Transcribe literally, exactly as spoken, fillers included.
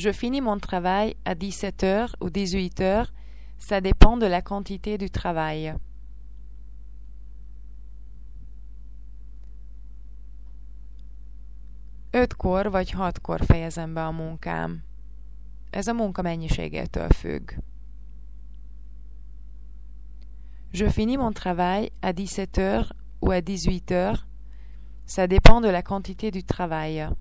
Je finis mon travail à dix-sept heures ou dix-huit heures, ça dépend de la quantité du travail. Ötkor vagy hatkor fejezem be a munkám. Ez a munka mennyiségétől függ. Je finis mon travail à dix-sept heures ou à dix-huit heures, ça dépend de la quantité du travail.